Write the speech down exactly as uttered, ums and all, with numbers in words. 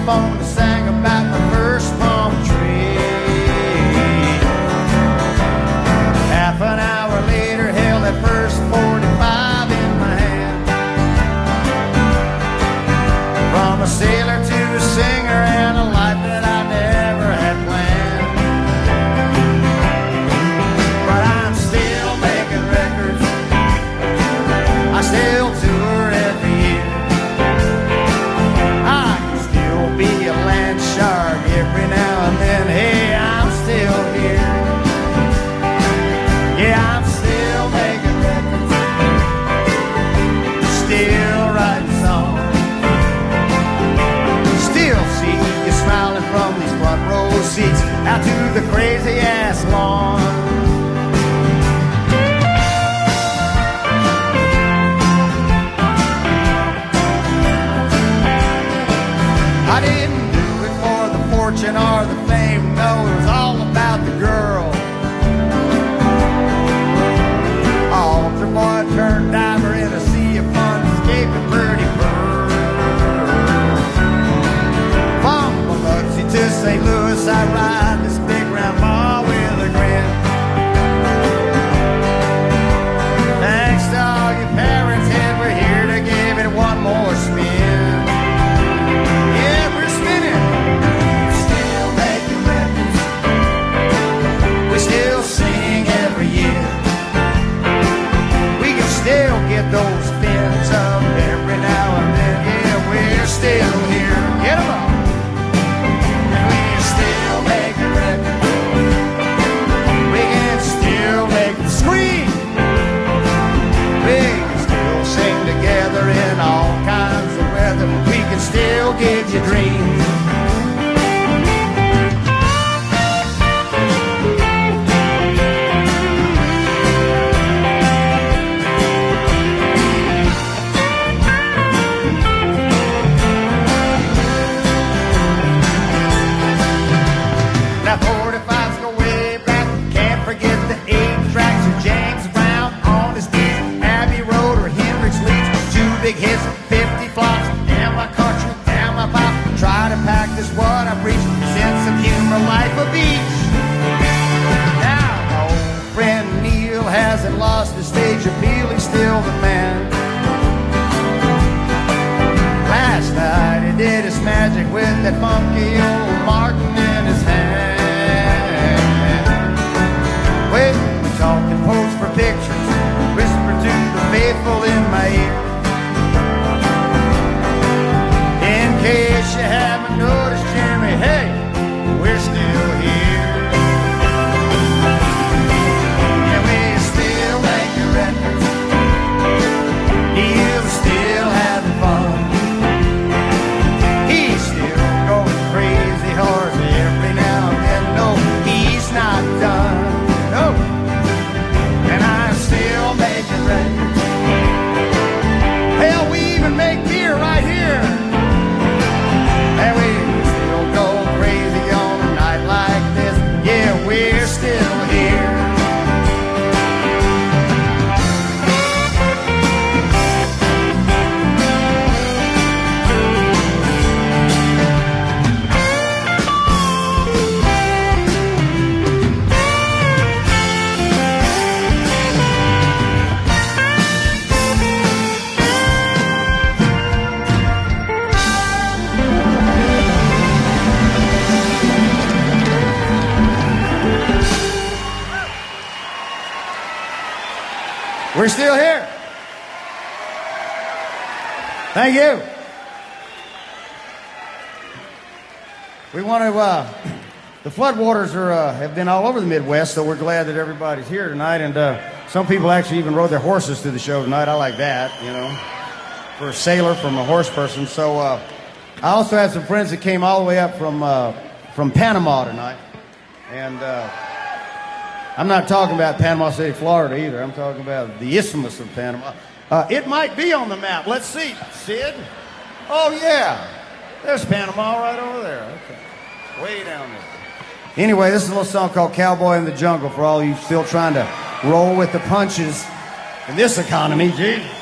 phone to sing about my first palm tree. Half an hour later, held that first forty-five in my hand. From a sailor to a singer and a life that I never had planned. But I'm still making records, I still tour every year. I can still be a land shark every now and then. Hey, I'm still here. Yeah, I'm still making records, still writing songs. Still see you smiling from these front row seats out to the crazy ass lawn. I didn't do it for the fortune or the fame, no, it was all about the girl. Altar boy turned diver in a sea of fun, escaped a pretty bird. From Biloxi to Saint Louis, I ride this big round ball with a grin. Thanks to all you parents, and we're here to give it one more spin. Still sing every year. We can still get those fins up every now and then. Yeah, we're still here. Get them up. And we're still making records. We can still make them scream. We can still sing together in all kinds of weather. We can still give you dreams. Big hits, fifty flops, and my country, and my pop. Try to practice what I preach, sense of humor, life of beach. Now, my old friend Neil hasn't lost his stage appeal, he's still the man. Last night he did his magic with that funky old Martin in his hand. Well, we talked and posed for pictures, whispered to the faithful in my ear. In case you haven't noticed, Jimmy, hey, we're still here. Yeah, we're still making records. He's still having fun. He's still going crazy horse every now and then. No, he's not done. No, and I'm still making records. Hell, we even make beer right here. And we still go crazy on a night like this. Yeah, we're still here. We're still here. Thank you. We want to, uh, the floodwaters are, uh, have been all over the Midwest, so we're glad that everybody's here tonight. And uh, some people actually even rode their horses to the show tonight. I like that, you know, for a sailor from a horse person. So uh, I also had some friends that came all the way up from, uh, from Panama tonight. And uh, I'm not talking about Panama City, Florida either. I'm talking about the Isthmus of Panama. Uh, it might be on the map. Let's see. Sid? Oh, yeah. There's Panama right over there. Okay. Way down there. Anyway, this is a little song called Cowboy in the Jungle for all you still trying to roll with the punches in this economy. Gee.